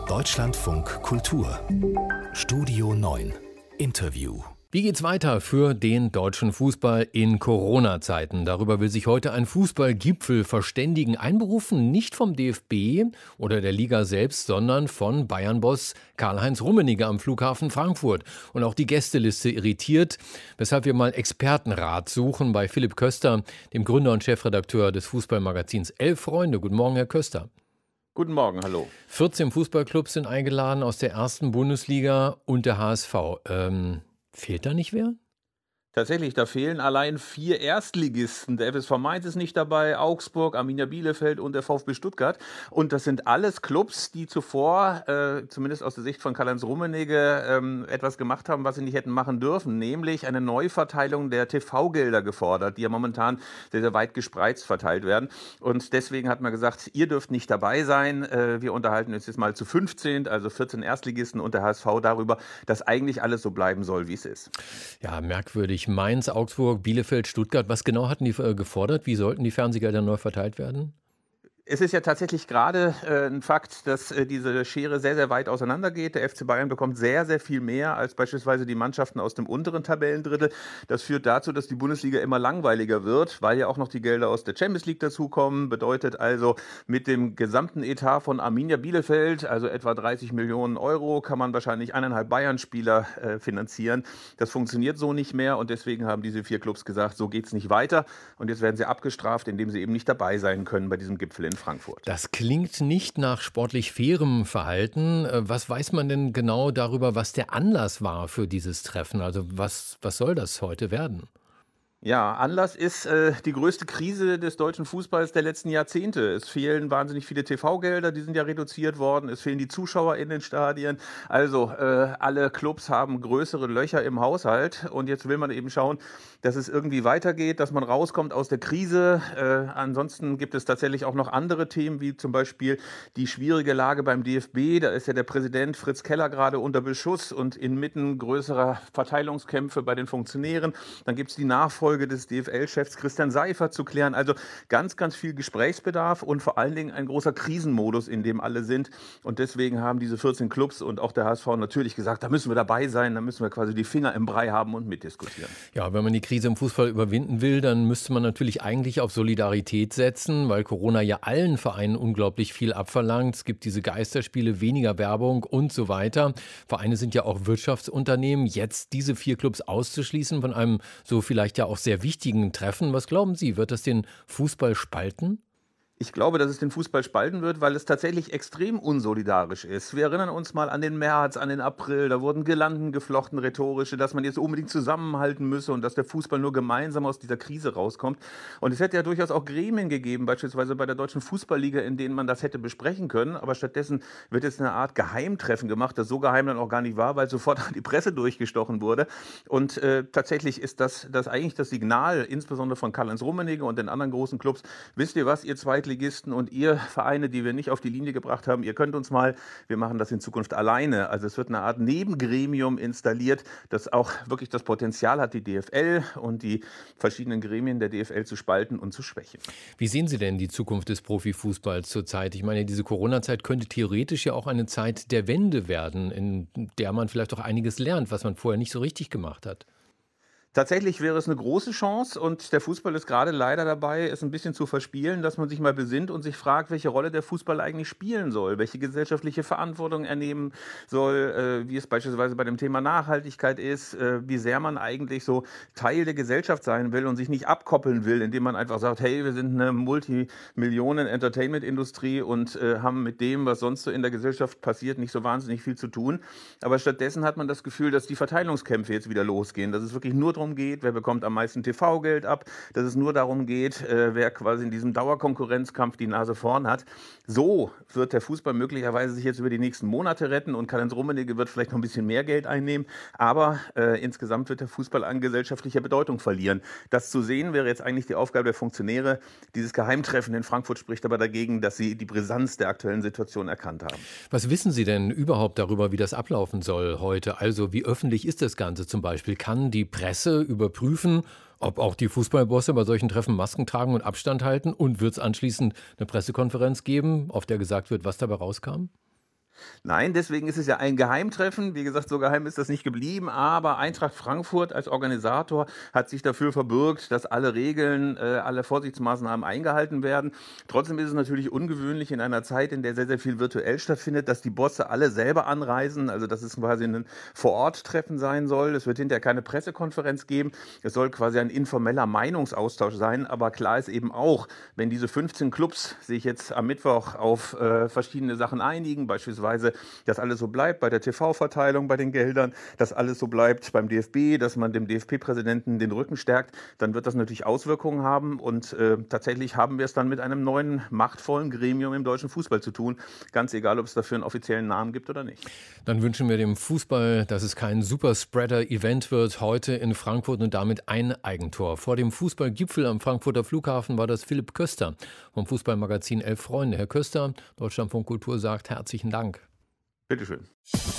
Deutschlandfunk Kultur Studio 9 Interview. Wie geht's weiter für den deutschen Fußball in Corona-Zeiten? Darüber will sich heute ein Fußballgipfel verständigen. Einberufen nicht vom DFB oder der Liga selbst, sondern von Bayern-Boss Karl-Heinz Rummenigge am Flughafen Frankfurt. Und auch die Gästeliste irritiert, weshalb wir mal Expertenrat suchen bei Philipp Köster, dem Gründer und Chefredakteur des Fußballmagazins Elf Freunde. Guten Morgen, Herr Köster. Guten Morgen, hallo. 14 Fußballclubs sind eingeladen aus der ersten Bundesliga und der HSV. Fehlt da nicht wer? Tatsächlich, da fehlen allein 4 Erstligisten. Der FSV Mainz ist nicht dabei, Augsburg, Arminia Bielefeld und der VfB Stuttgart. Und das sind alles Clubs, die zuvor, zumindest aus der Sicht von Karl-Heinz Rummenigge, etwas gemacht haben, was sie nicht hätten machen dürfen. Nämlich eine Neuverteilung der TV-Gelder gefordert, die ja momentan sehr, sehr weit gespreizt verteilt werden. Und deswegen hat man gesagt, ihr dürft nicht dabei sein. Wir unterhalten uns jetzt mal zu 15, also 14 Erstligisten und der HSV darüber, dass eigentlich alles so bleiben soll, wie es ist. Ja, merkwürdig. Mainz, Augsburg, Bielefeld, Stuttgart. Was genau hatten die gefordert? Wie sollten die Fernsehgelder neu verteilt werden? Es ist ja tatsächlich gerade ein Fakt, dass diese Schere sehr, sehr weit auseinandergeht. Der FC Bayern bekommt sehr, sehr viel mehr als beispielsweise die Mannschaften aus dem unteren Tabellendrittel. Das führt dazu, dass die Bundesliga immer langweiliger wird, weil ja auch noch die Gelder aus der Champions League dazukommen. Bedeutet also, mit dem gesamten Etat von Arminia Bielefeld, also etwa 30 Millionen Euro, kann man wahrscheinlich 1,5 Bayern-Spieler finanzieren. Das funktioniert so nicht mehr und deswegen haben diese 4 Clubs gesagt, so geht's nicht weiter. Und jetzt werden sie abgestraft, indem sie eben nicht dabei sein können bei diesem Gipfel in Frankfurt. Das klingt nicht nach sportlich fairem Verhalten. Was weiß man denn genau darüber, was der Anlass war für dieses Treffen? Also was soll das heute werden? Ja, Anlass ist die größte Krise des deutschen Fußballs der letzten Jahrzehnte. Es fehlen wahnsinnig viele TV-Gelder, die sind ja reduziert worden. Es fehlen die Zuschauer in den Stadien. Also alle Clubs haben größere Löcher im Haushalt. Und jetzt will man eben schauen, dass es irgendwie weitergeht, dass man rauskommt aus der Krise. Ansonsten gibt es tatsächlich auch noch andere Themen, wie zum Beispiel die schwierige Lage beim DFB. Da ist ja der Präsident Fritz Keller gerade unter Beschuss und inmitten größerer Verteilungskämpfe bei den Funktionären. Dann gibt es die Nachfolge des DFL-Chefs Christian Seifert zu klären. Also ganz, ganz viel Gesprächsbedarf und vor allen Dingen ein großer Krisenmodus, in dem alle sind. Und deswegen haben diese 14 Clubs und auch der HSV natürlich gesagt, da müssen wir dabei sein, da müssen wir quasi die Finger im Brei haben und mitdiskutieren. Ja, wenn man die Krise im Fußball überwinden will, dann müsste man natürlich eigentlich auf Solidarität setzen, weil Corona ja allen Vereinen unglaublich viel abverlangt. Es gibt diese Geisterspiele, weniger Werbung und so weiter. Vereine sind ja auch Wirtschaftsunternehmen. Jetzt diese 4 Clubs auszuschließen von einem so vielleicht ja auch sehr wichtigen Treffen. Was glauben Sie, wird das den Fußball spalten? Ich glaube, dass es den Fußball spalten wird, weil es tatsächlich extrem unsolidarisch ist. Wir erinnern uns mal an den März, an den April. Da wurden Girlanden geflochten, rhetorische, dass man jetzt unbedingt zusammenhalten müsse und dass der Fußball nur gemeinsam aus dieser Krise rauskommt. Und es hätte ja durchaus auch Gremien gegeben, beispielsweise bei der Deutschen Fußballliga, in denen man das hätte besprechen können. Aber stattdessen wird jetzt eine Art Geheimtreffen gemacht, das so geheim dann auch gar nicht war, weil sofort an die Presse durchgestochen wurde. Und tatsächlich ist das eigentlich das Signal, insbesondere von Karl-Heinz Rummenigge und den anderen großen Clubs. Wisst ihr was, ihr Zweitligisten und ihr Vereine, die wir nicht auf die Linie gebracht haben, ihr könnt uns mal, wir machen das in Zukunft alleine. Also es wird eine Art Nebengremium installiert, das auch wirklich das Potenzial hat, die DFL und die verschiedenen Gremien der DFL zu spalten und zu schwächen. Wie sehen Sie denn die Zukunft des Profifußballs zurzeit? Ich meine, diese Corona-Zeit könnte theoretisch ja auch eine Zeit der Wende werden, in der man vielleicht auch einiges lernt, was man vorher nicht so richtig gemacht hat. Tatsächlich wäre es eine große Chance und der Fußball ist gerade leider dabei, es ein bisschen zu verspielen, dass man sich mal besinnt und sich fragt, welche Rolle der Fußball eigentlich spielen soll, welche gesellschaftliche Verantwortung er nehmen soll, wie es beispielsweise bei dem Thema Nachhaltigkeit ist, wie sehr man eigentlich so Teil der Gesellschaft sein will und sich nicht abkoppeln will, indem man einfach sagt, hey, wir sind eine Multimillionen-Entertainment-Industrie und haben mit dem, was sonst so in der Gesellschaft passiert, nicht so wahnsinnig viel zu tun. Aber stattdessen hat man das Gefühl, dass die Verteilungskämpfe jetzt wieder losgehen, dass es wirklich nur darum geht, wer bekommt am meisten TV-Geld ab, dass es nur darum geht, wer quasi in diesem Dauerkonkurrenzkampf die Nase vorn hat. So wird der Fußball möglicherweise sich jetzt über die nächsten Monate retten und Karl-Heinz Rummenigge wird vielleicht noch ein bisschen mehr Geld einnehmen, aber insgesamt wird der Fußball an gesellschaftlicher Bedeutung verlieren. Das zu sehen wäre jetzt eigentlich die Aufgabe der Funktionäre. Dieses Geheimtreffen in Frankfurt spricht aber dagegen, dass sie die Brisanz der aktuellen Situation erkannt haben. Was wissen Sie denn überhaupt darüber, wie das ablaufen soll heute? Also wie öffentlich ist das Ganze zum Beispiel? Kann die Presse überprüfen, ob auch die Fußballbosse bei solchen Treffen Masken tragen und Abstand halten? Und wird es anschließend eine Pressekonferenz geben, auf der gesagt wird, was dabei rauskam? Nein, deswegen ist es ja ein Geheimtreffen. Wie gesagt, so geheim ist das nicht geblieben. Aber Eintracht Frankfurt als Organisator hat sich dafür verbürgt, dass alle Regeln, alle Vorsichtsmaßnahmen eingehalten werden. Trotzdem ist es natürlich ungewöhnlich in einer Zeit, in der sehr, sehr viel virtuell stattfindet, dass die Bosse alle selber anreisen. Also dass es quasi ein Vor-Ort-Treffen sein soll. Es wird hinterher keine Pressekonferenz geben. Es soll quasi ein informeller Meinungsaustausch sein. Aber klar ist eben auch, wenn diese 15 Clubs sich jetzt am Mittwoch auf verschiedene Sachen einigen, beispielsweise, dass alles so bleibt bei der TV-Verteilung, bei den Geldern, dass alles so bleibt beim DFB, dass man dem DFB-Präsidenten den Rücken stärkt, dann wird das natürlich Auswirkungen haben. Und tatsächlich haben wir es dann mit einem neuen, machtvollen Gremium im deutschen Fußball zu tun. Ganz egal, ob es dafür einen offiziellen Namen gibt oder nicht. Dann wünschen wir dem Fußball, dass es kein Superspreader-Event wird heute in Frankfurt und damit ein Eigentor. Vor dem Fußballgipfel am Frankfurter Flughafen war das Philipp Köster vom Fußballmagazin Elf Freunde. Herr Köster, Deutschlandfunk Kultur sagt herzlichen Dank. Bitteschön.